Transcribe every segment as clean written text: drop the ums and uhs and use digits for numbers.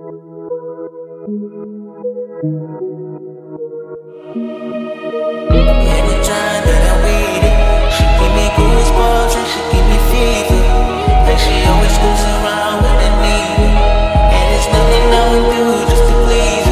Anytime that I'm with it, she give me goosebumps and she give me fever. And she always goes around when I need it. And there's nothing I would do just to please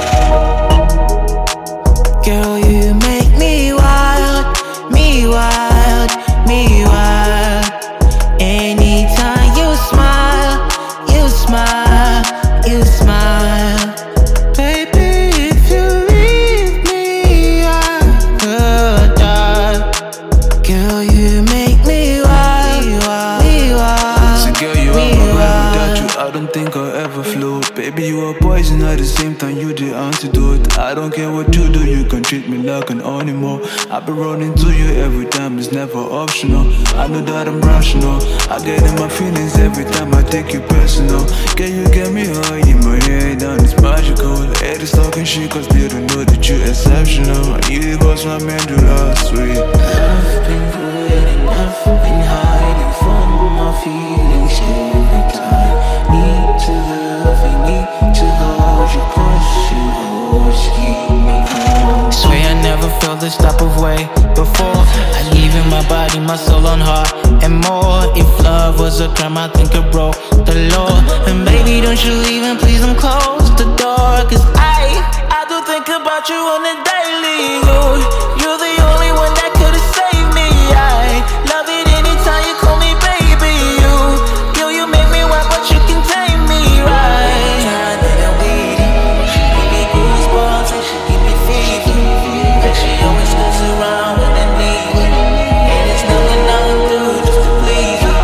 her. Girl, you make me wild, me wild, me wild. Anytime you smile, you smile, you smile. Baby, if you leave me, I could die. Girl, you make me wild, me wild. So girl, you are my right. Without you, I don't think I'll ever float. Baby, you are poison at the same time, you the antidote. I don't care what you do, you can treat me like an animal. I be running to you every time, it's never optional. I know that I'm rational, I get in my feelings every time I take you personal. Can you get me high in my head and it's magical. Haters talking shit cause they don't know that you're exceptional. You was my medulla, sweet. I've been good and I've been hiding from my feelings every time. Need to love and need to hold you close. You always keep me home. Swear I never felt this type of way before. I gave in my body, my soul on heart and more. If love was a crime, I think I broke the law. And baby, don't you leave and please don't close the door. Cause I do think about you on the daily. You're the only one that could've saved me. I love it anytime you call me baby. You make me wild, but you can tame me right. Anytime that I'm with it, she give me goosebumps and she give me fever. And she always goes around when I need it. And there's nothing I would do just to please her.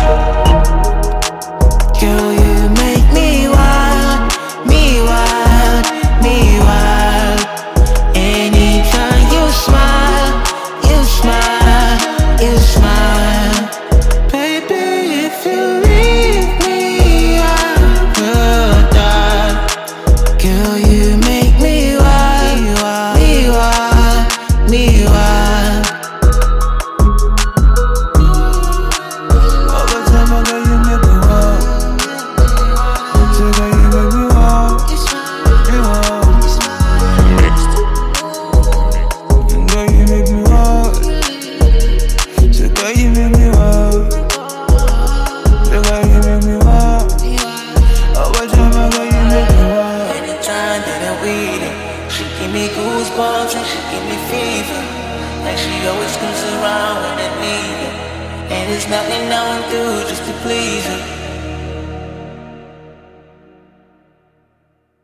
Girl, you make me wild, me wild, me wild. Anytime you smile, you smile, you smile. Baby, if you leave me, I could die. Girl, you make me wild, me wild, me wild. All the time I got you make me wild. So girl, you make me wild, me wild. Girl, you make me wild. So girl, you make me wild. So girl, you make me wild. All the time I got you make me wild. Anytime that I'm with it, she give me goosebumps and she give me fever. And she always comes around when I need it. And there's nothing I would do just to please her.